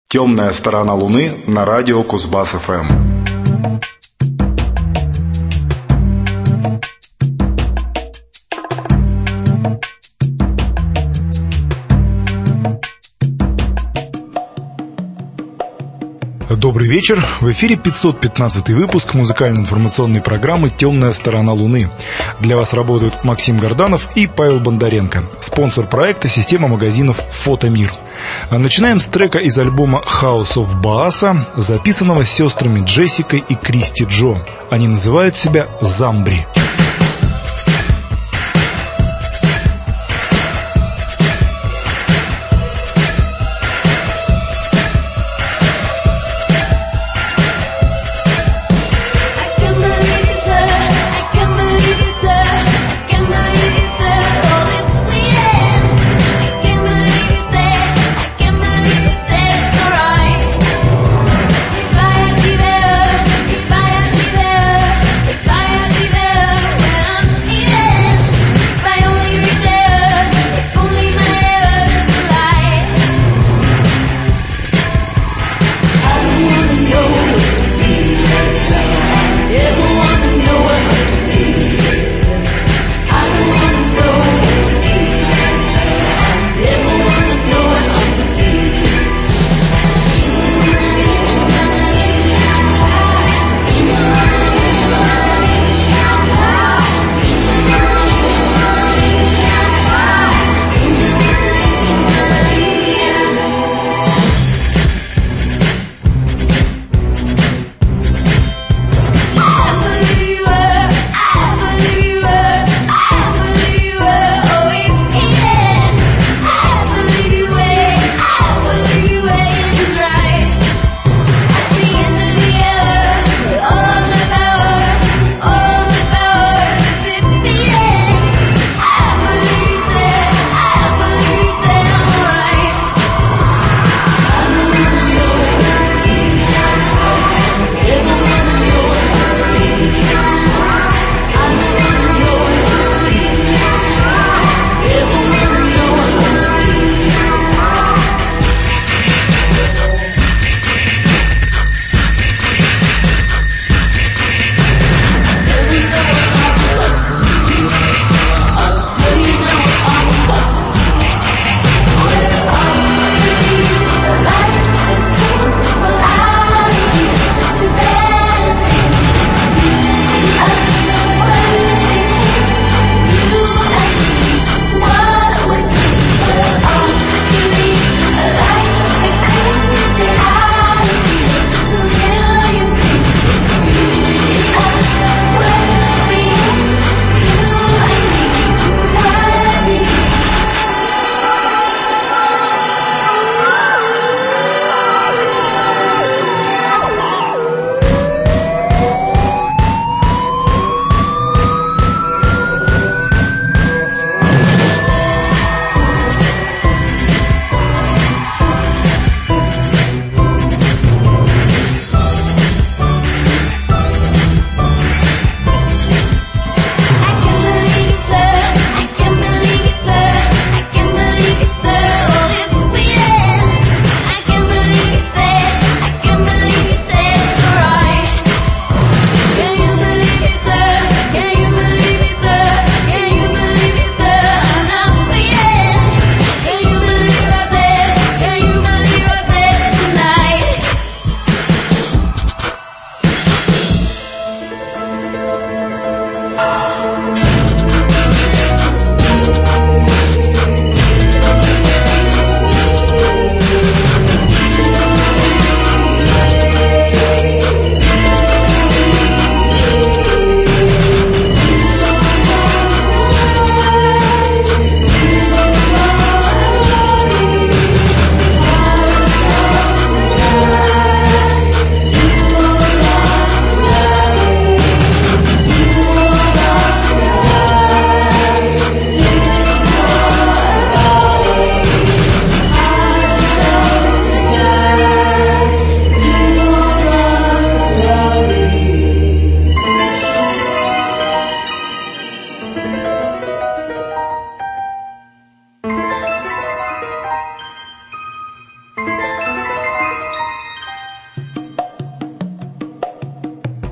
Темная сторона Луны на радио Кузбасс-ФМ. Добрый вечер. В эфире 515 выпуск музыкально-информационной программы «Темная сторона Луны». Для вас работают Максим Горданов и Павел Бондаренко. Спонсор проекта — система магазинов «Фотомир». Начинаем с трека из альбома «House of Baasa», записанного сестрами Джессикой и Кристи Джо. Они называют себя «Замбри». Bye.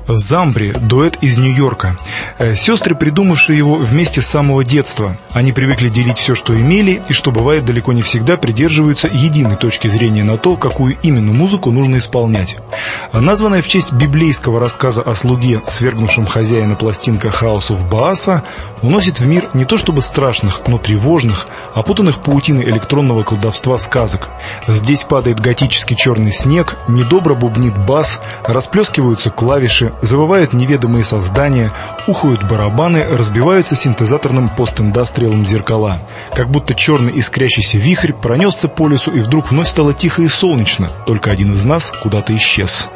«Замбри» — дуэт из Нью-Йорка. Сестры, придумавшие его вместе с самого детства. Они привыкли делить все, что имели, и, что бывает, далеко не всегда придерживаются единой точки зрения на то, какую именно музыку нужно исполнять. Названная в честь библейского рассказа о слуге, свергнувшем хозяина пластинка House of Baassa, уносит в мир не то чтобы страшных, но тревожных, опутанных паутиной электронного колдовства сказок. Здесь падает готический черный снег, недобро бубнит бас, расплескиваются клавиши, завывают неведомые создания, ухают барабаны, разбиваются синтезаторным постиндастриалом зеркала. Как будто черный искрящийся вихрь пронесся по лесу, и вдруг вновь стало тихо и солнечно, только один из нас куда-то исчез.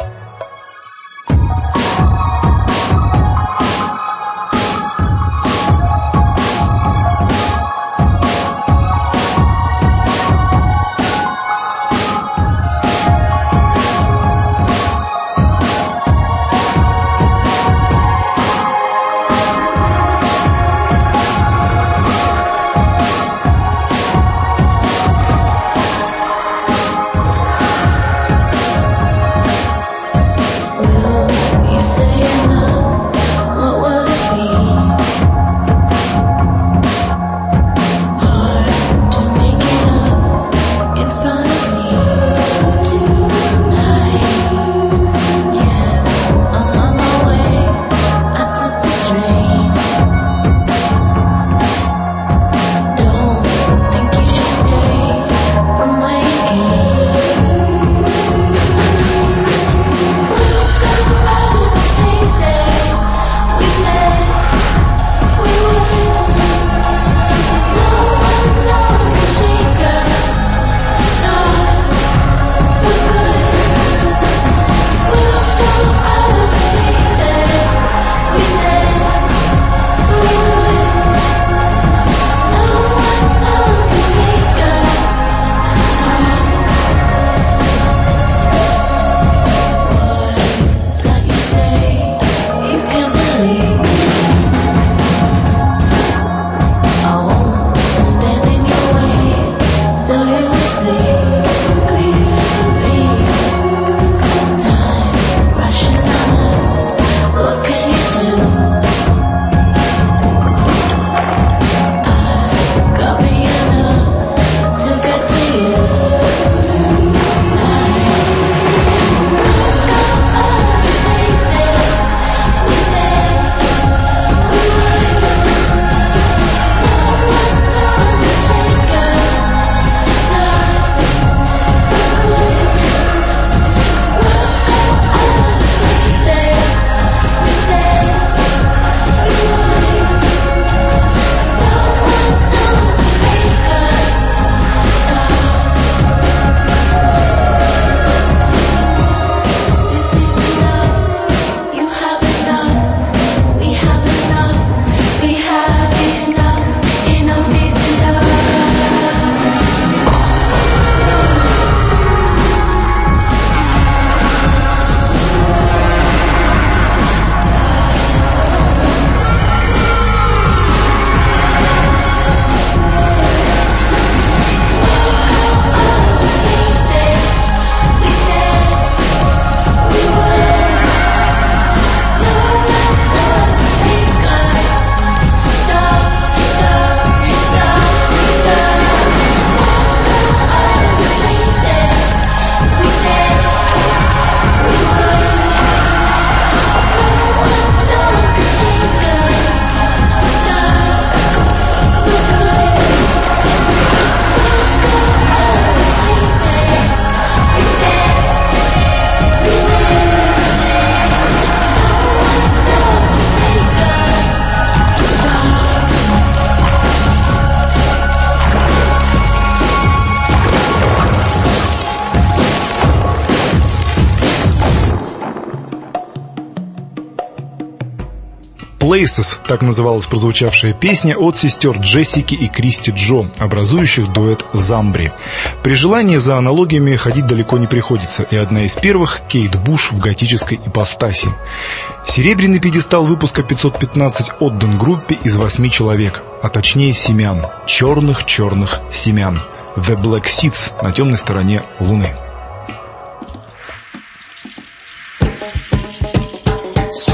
Places, так называлась прозвучавшая песня от сестер Джессики и Кристи Джо, образующих дуэт «Замбри». При желании за аналогиями ходить далеко не приходится, и одна из первых — Кейт Буш в готической ипостаси. Серебряный пьедестал выпуска 515 отдан группе из 8 человек, а точнее семян, черных-черных семян. The Black Seeds на темной стороне Луны.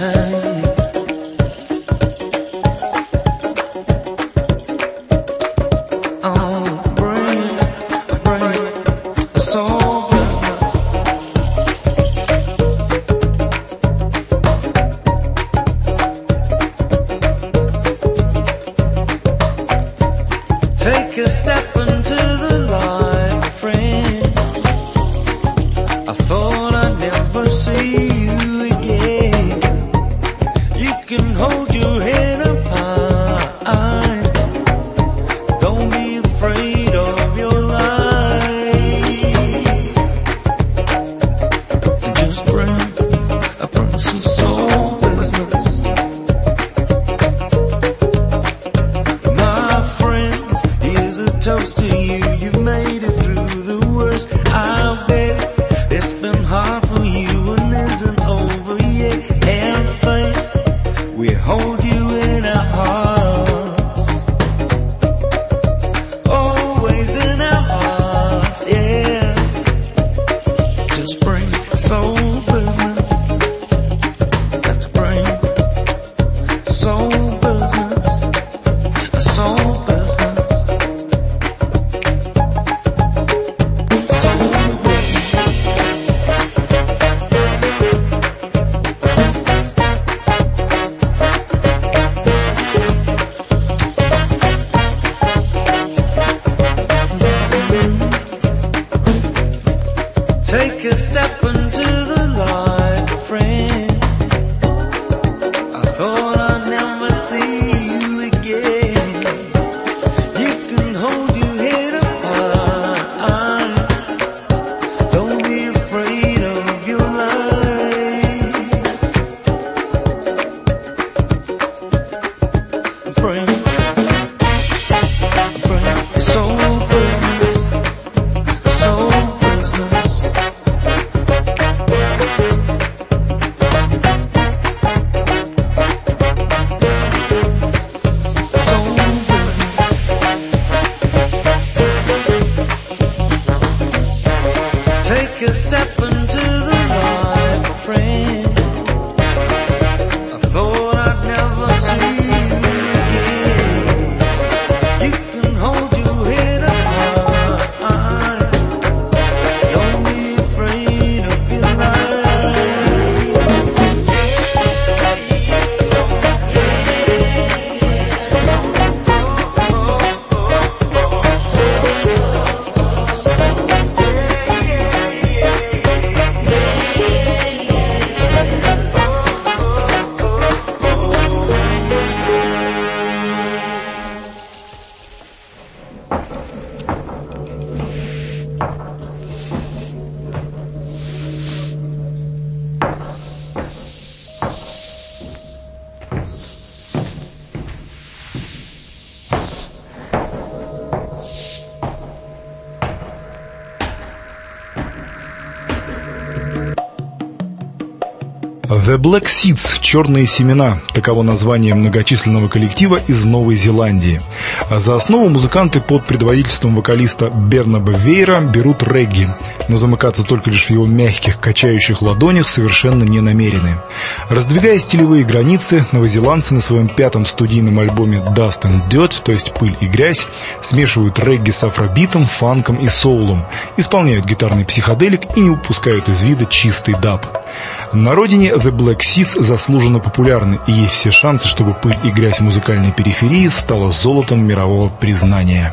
The Black Seeds – «Черные семена» – таково название многочисленного коллектива из Новой Зеландии. За основу музыканты под предводительством вокалиста Бернаба Вейра берут регги, но замыкаться только лишь в его мягких, качающих ладонях совершенно не намерены. Раздвигая стилевые границы, новозеландцы на своем 5-м студийном альбоме Dust and Dirt, то есть «Пыль и грязь», смешивают регги с афробитом, фанком и соулом, исполняют гитарный психоделик и не упускают из вида чистый даб. На родине The Black Seeds заслуженно популярны, и есть все шансы, чтобы «Пыль и грязь» музыкальной периферии стала золотом мирового признания.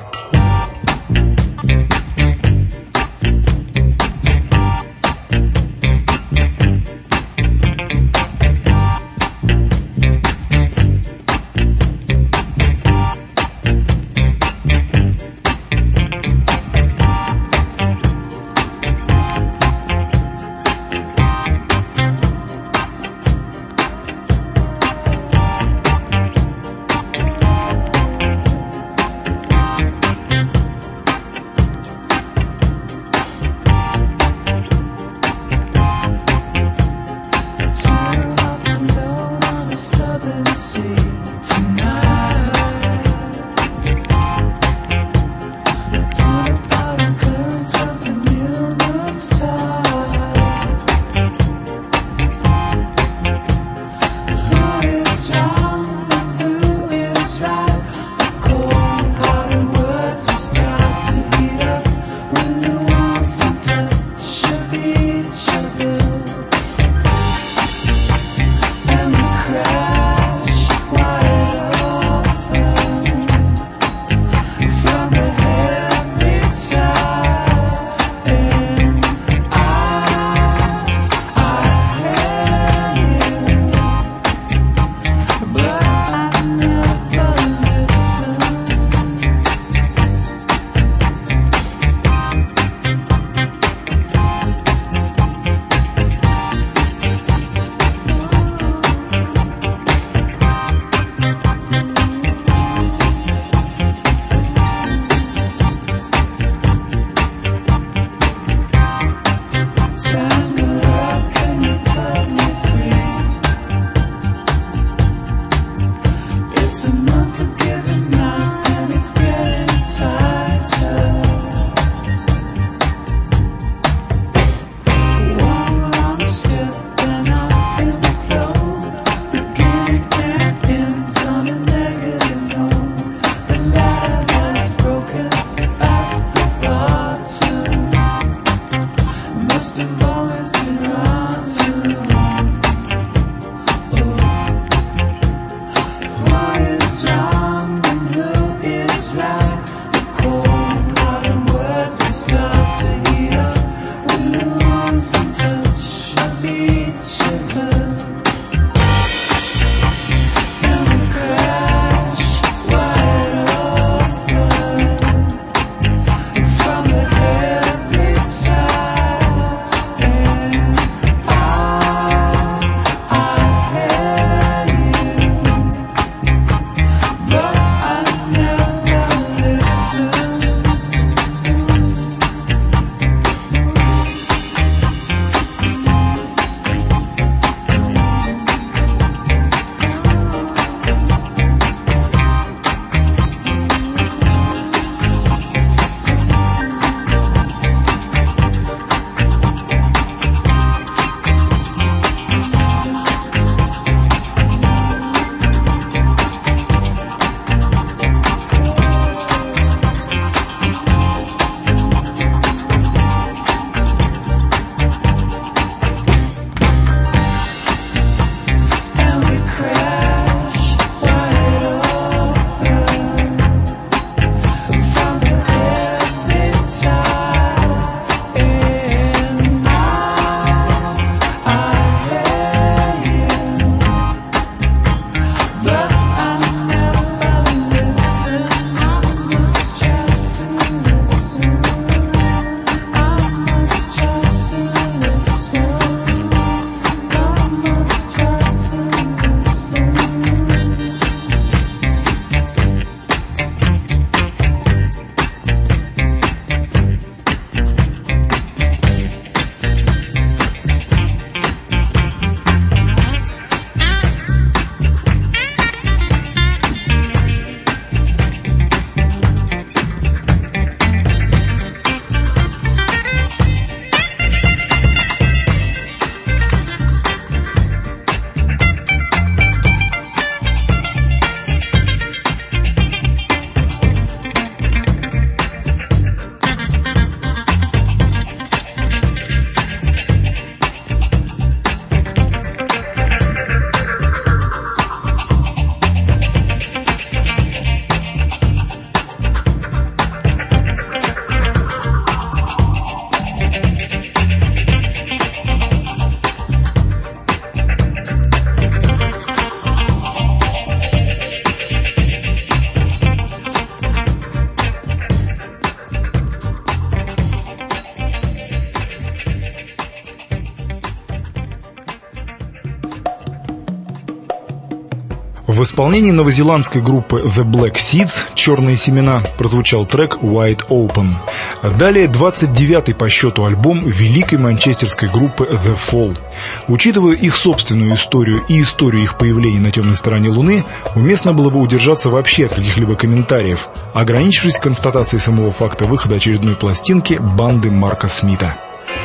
В исполнении новозеландской группы The Black Seeds «Черные семена» прозвучал трек «Wide Open». Далее 29-й по счету альбом великой манчестерской группы The Fall. Учитывая их собственную историю и историю их появления на темной стороне Луны, уместно было бы удержаться вообще от каких-либо комментариев, ограничившись констатацией самого факта выхода очередной пластинки банды Марка Смита.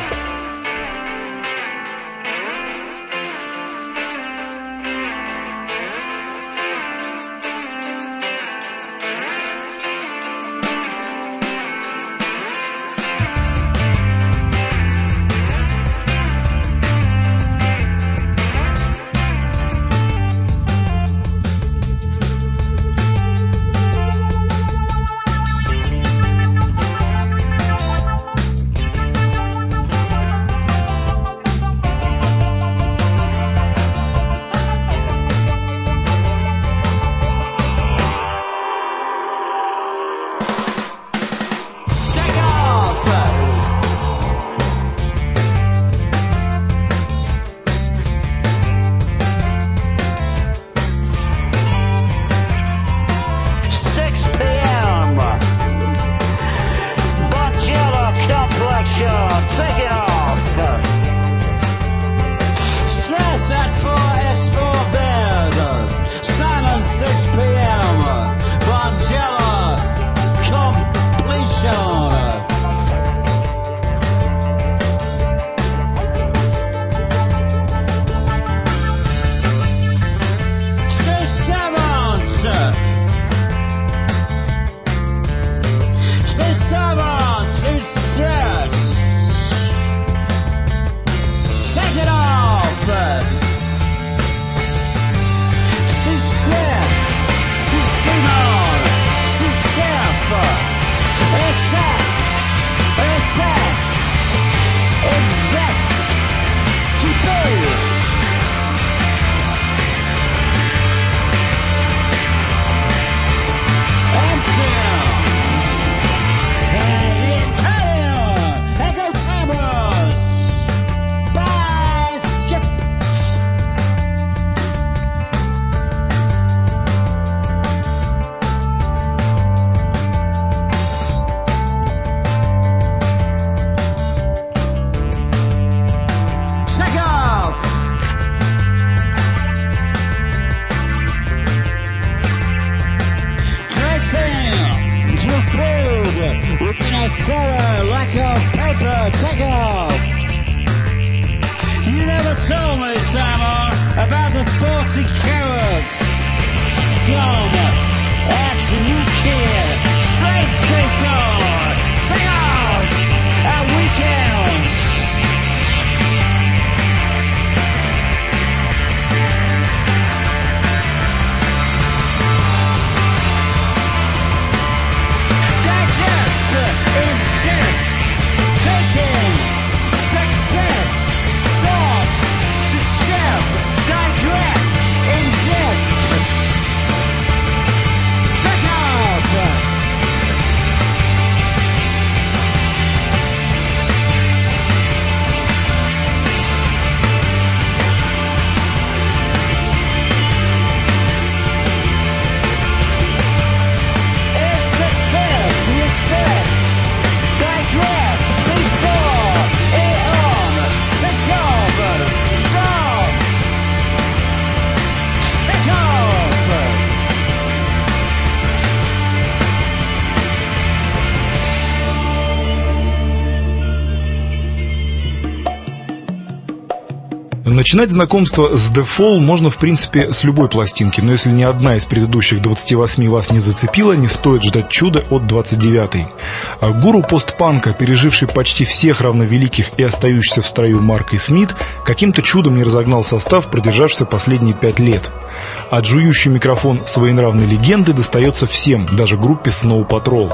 Начинать знакомство с The Fall можно, в принципе, с любой пластинки, но если ни одна из предыдущих 28 вас не зацепила, не стоит ждать чуда от 29-й. Гуру постпанка, переживший почти всех равновеликих и остающийся в строю Марк и Смит, каким-то чудом не разогнал состав, продержавшийся последние 5 лет. А жующий микрофон своенравной легенды достается всем, даже группе Snow Patrol.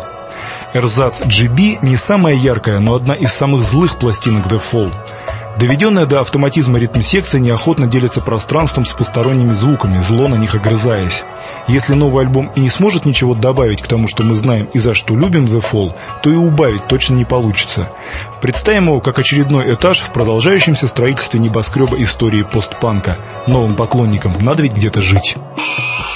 Эрзац GB не самая яркая, но одна из самых злых пластинок The Fall. Доведенная до автоматизма ритм-секция неохотно делится пространством с посторонними звуками, зло на них огрызаясь. Если новый альбом и не сможет ничего добавить к тому, что мы знаем и за что любим The Fall, то и убавить точно не получится. Представим его как очередной этаж в продолжающемся строительстве небоскреба истории постпанка. Новым поклонникам надо ведь где-то жить.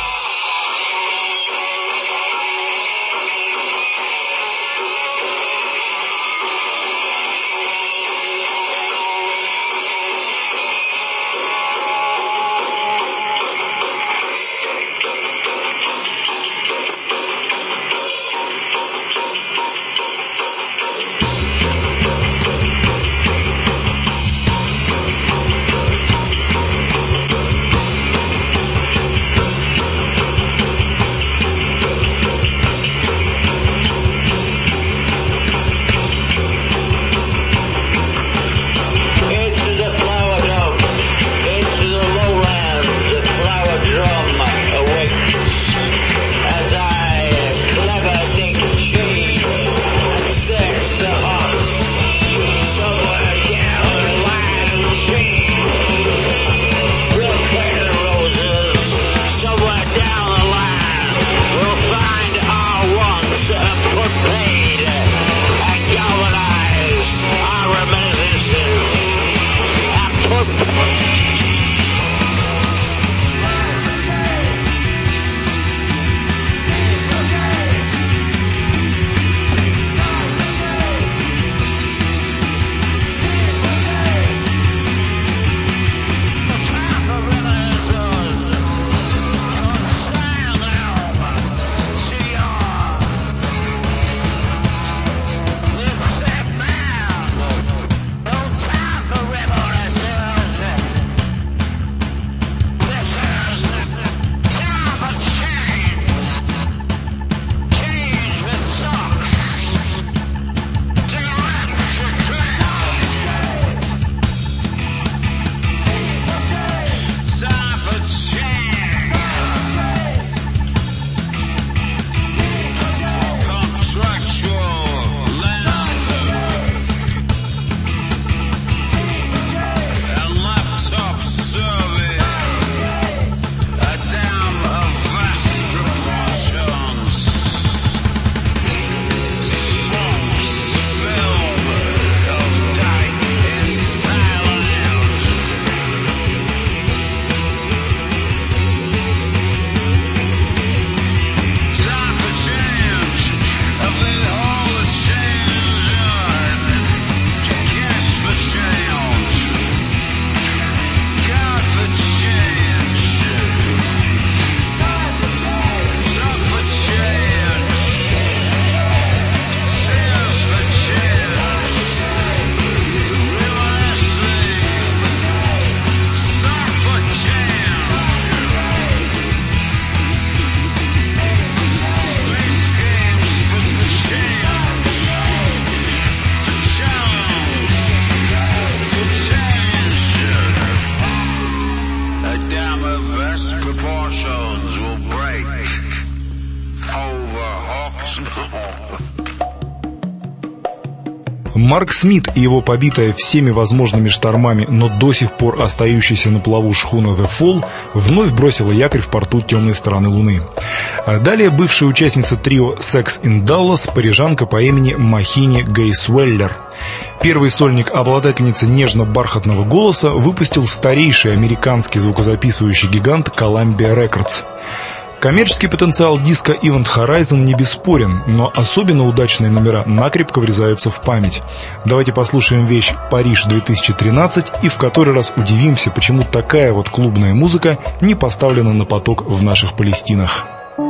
Марк Смит и его побитая всеми возможными штормами, но до сих пор остающаяся на плаву шхуна The Fall вновь бросила якорь в порту темной стороны Луны. Далее бывшая участница трио Sex in Dallas, парижанка по имени Махини Гейсуэллер. Первый сольник обладательницы нежно-бархатного голоса выпустил старейший американский звукозаписывающий гигант Columbia Records. Коммерческий потенциал диска Event Horizon не бесспорен, но особенно удачные номера накрепко врезаются в память. Давайте послушаем вещь «Париж 2013» и в который раз удивимся, почему такая вот клубная музыка не поставлена на поток в наших Палестинах.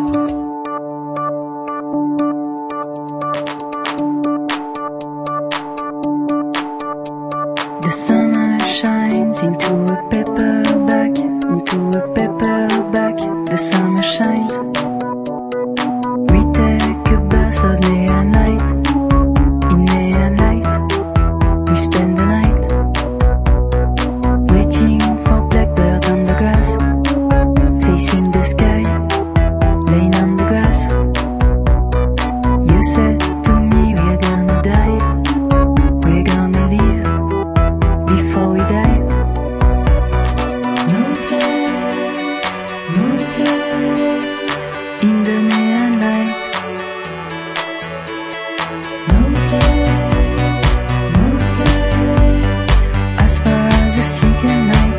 The summer shines into a paperback, into a paperback. The summer shines. We take a bus of neon light. In neon light, we spend the night waiting for blackbirds on the grass, facing the sky, laying on the grass. You said to me we're gonna die, we're gonna live before we die. No place in the neon light. No place as far as the second night.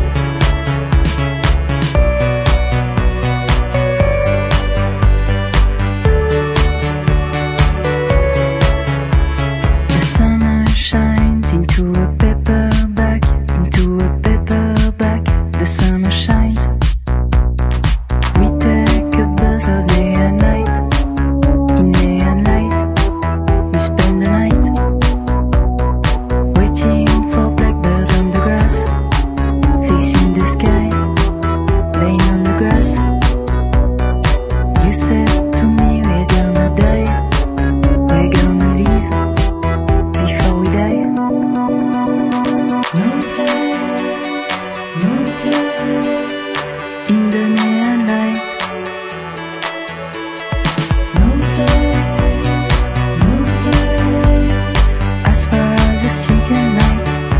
The summer shines into a paperback, into a paperback. The summer shines. We take a bus of neon light. In neon light, we spend the night waiting for blackbirds on the grass, facing the sky, laying on the grass. You said to me we're gonna die, we're gonna live before we die. No place in the neon light. No place as far as the second night.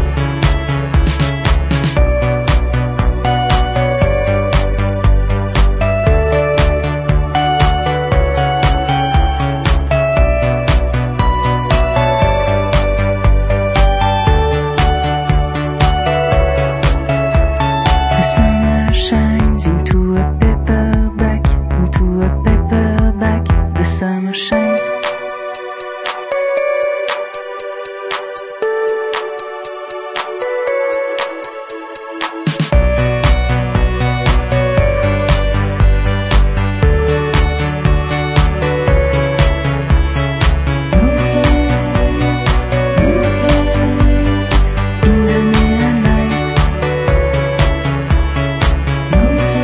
The summer shines into a paperback, into a paperback. The summer shines. No place in the neon light. No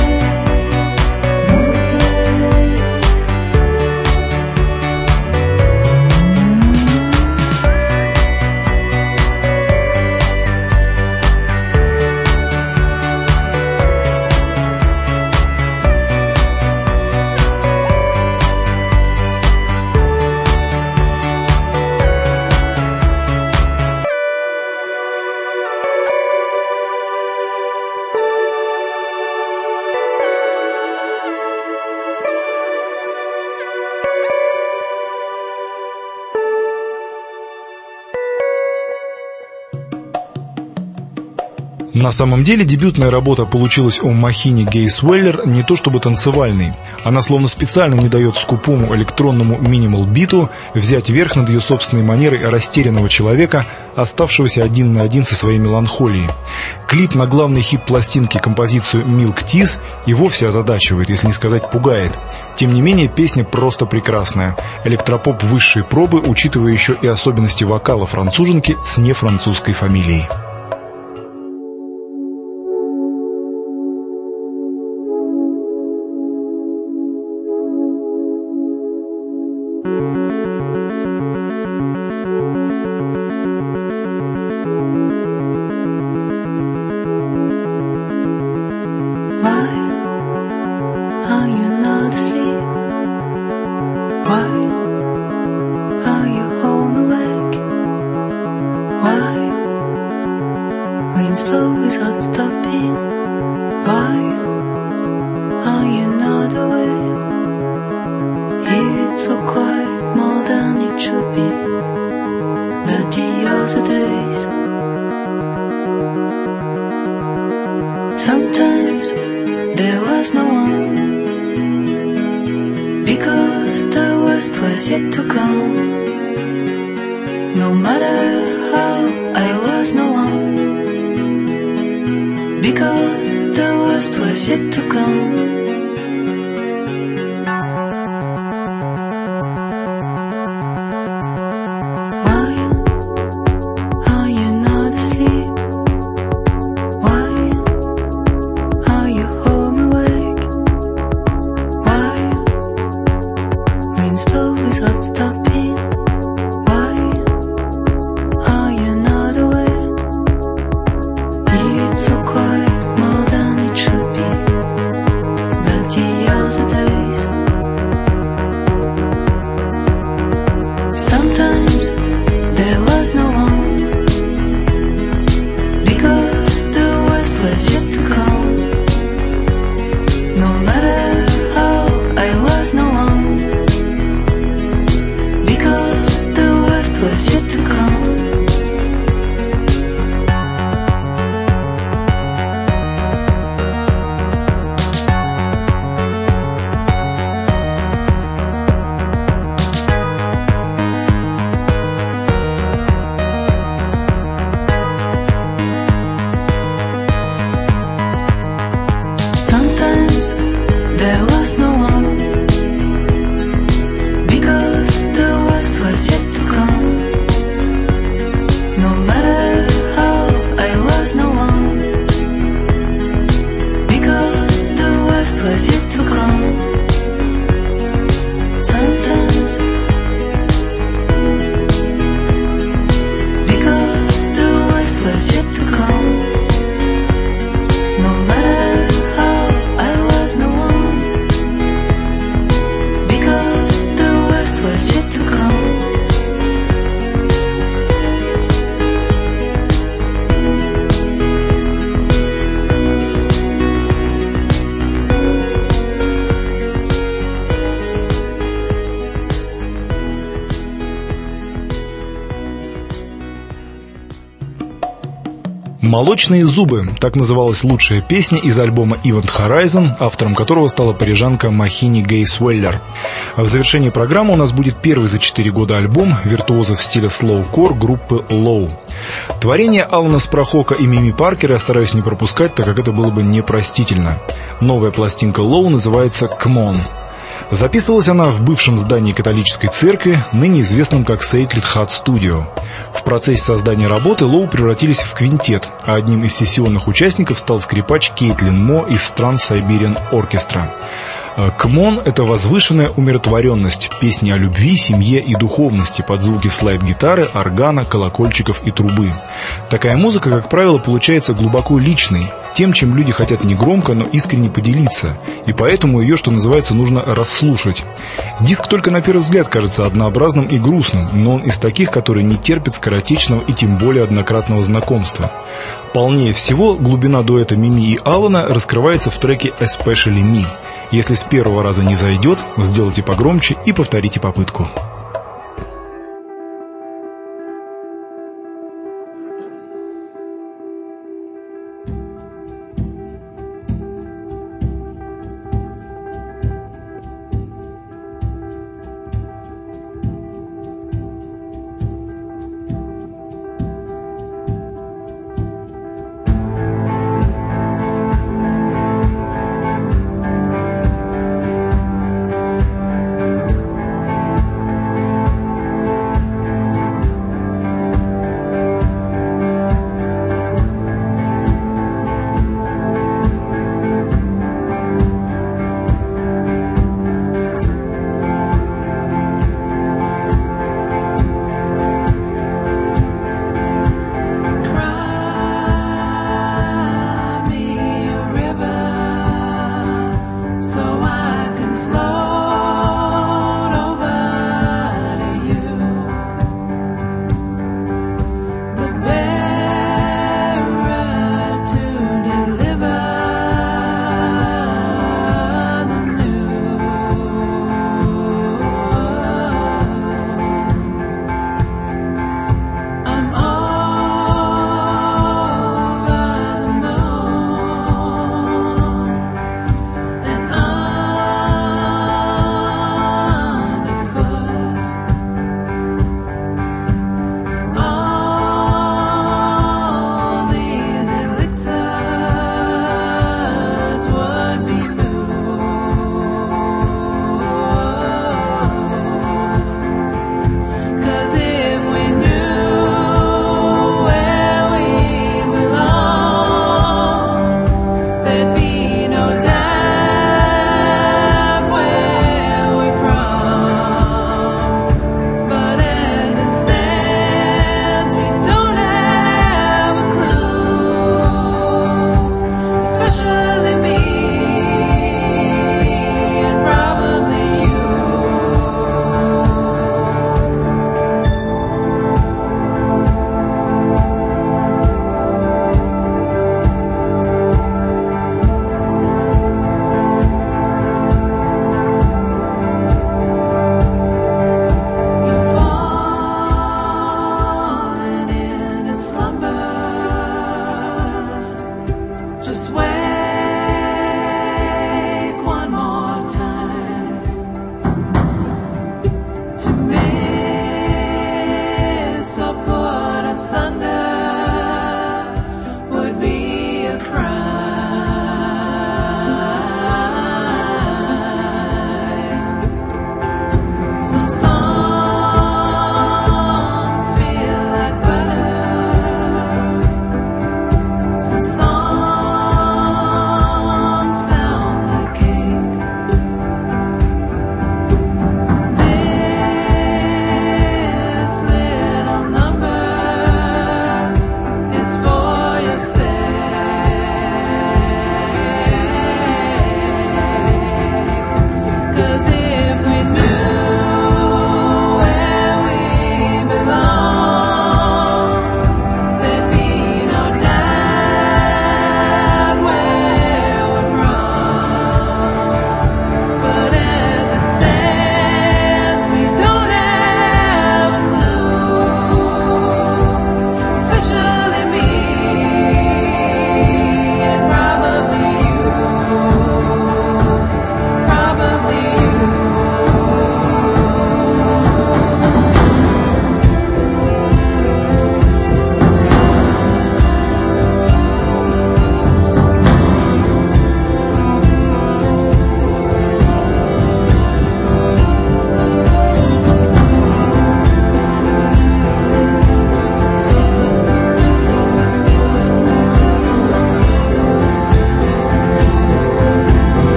На самом деле дебютная работа получилась у Махини Гейсуэллер не то чтобы танцевальной. Она словно специально не дает скупому электронному минимал-биту взять верх над ее собственной манерой растерянного человека, оставшегося один на один со своей меланхолией. Клип на главный хит пластинки, композицию «Milk Teeth», и вовсе озадачивает, если не сказать пугает. Тем не менее, песня просто прекрасная. Электропоп высшей пробы, учитывая еще и особенности вокала француженки с нефранцузской фамилией. Why are you not asleep? Why are you home awake? worst was yet to come. No matter how I was no one, because the worst was yet to come. «Молочные зубы» — так называлась лучшая песня из альбома Event Horizon, автором которого стала парижанка Махини Гейсуэллер. В завершении программы у нас будет первый за 4 года альбом виртуозов стиля слоу-кор группы Low. Творение Алана Спрахока и Мими Паркера я стараюсь не пропускать, так как это было бы непростительно. Новая пластинка Low называется «Come On». Записывалась она в бывшем здании католической церкви, ныне известном как Sacred Heart Studio. В процессе создания работы Лоу превратились в квинтет, а одним из сессионных участников стал скрипач Кейтлин Мо из Trans-Siberian Orchestra. «Come On» — это возвышенная умиротворенность, песни о любви, семье и духовности под звуки слайд-гитары, органа, колокольчиков и трубы. Такая музыка, как правило, получается глубоко личной, тем, чем люди хотят не громко, но искренне поделиться, и поэтому ее, что называется, нужно расслушать. Диск только на первый взгляд кажется однообразным и грустным, но он из таких, которые не терпят скоротечного и тем более однократного знакомства. Полнее всего глубина дуэта Мими и Алана раскрывается в треке «Especially Me». Если с первого раза не зайдет, сделайте погромче и повторите попытку.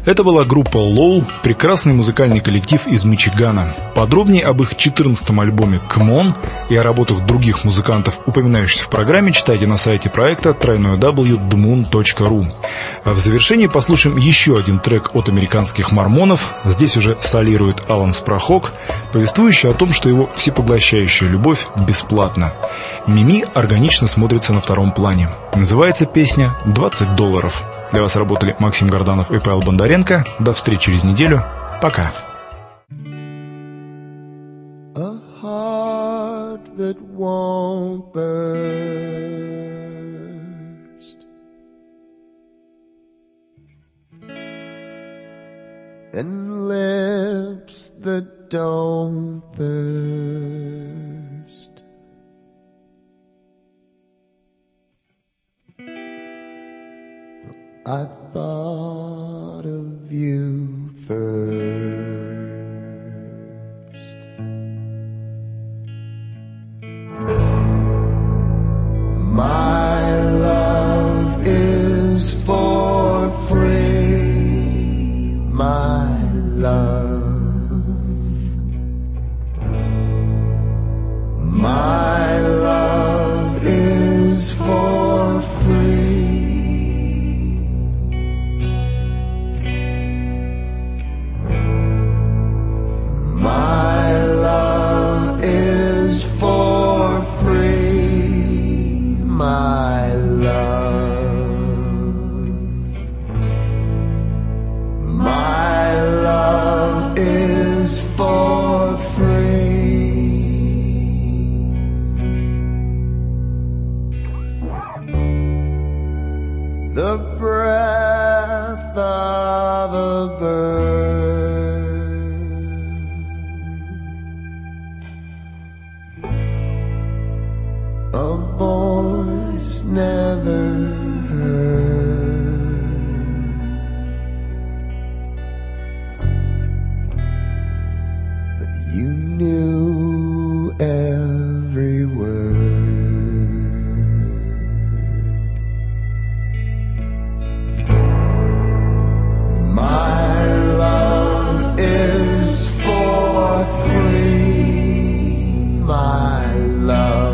Это была группа Low, прекрасный музыкальный коллектив из Мичигана. Подробнее об их 14-м альбоме Come On и о работах других музыкантов, упоминающихся в программе, читайте на сайте проекта www.themoon.ru. В завершении послушаем еще один трек от американских Мормонов. Здесь уже солирует Алан Спрахок, повествующий о том, что его всепоглощающая любовь бесплатна. Мими органично смотрится на втором плане. Называется песня $20. Для вас работали Максим Горданов и Павел Бондаренко. До встречи через неделю. Пока. A heart that won't burst, and lips that don't thirst. I thought of you first. My love is for free, my love. My love is for free. My love is for free, my love. My love is for free. The breath of a bird, a voice never heard, but you knew every word. My love is for free, my love.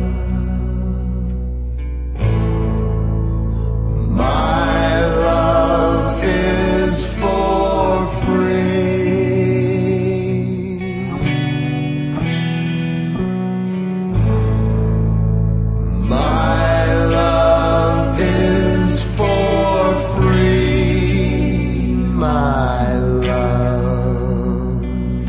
My love is for free. My love is for free, my love.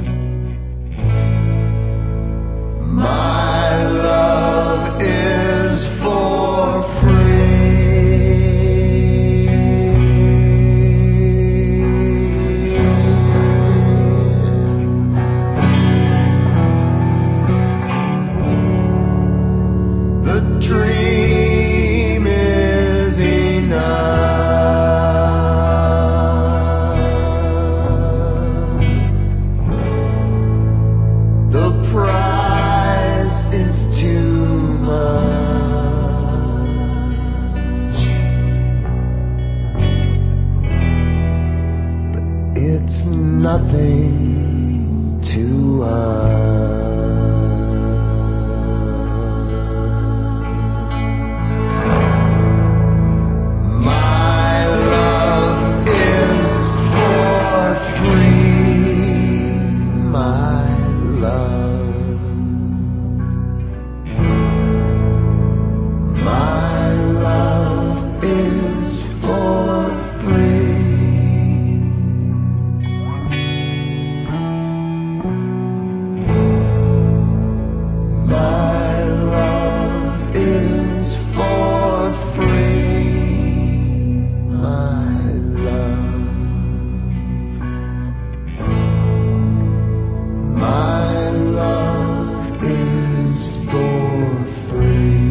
My love is for free. The dream is enough. The price is too much, but it's nothing to us. My love is for free, my love. My love is for free. My love is for free, my love. My love is for free.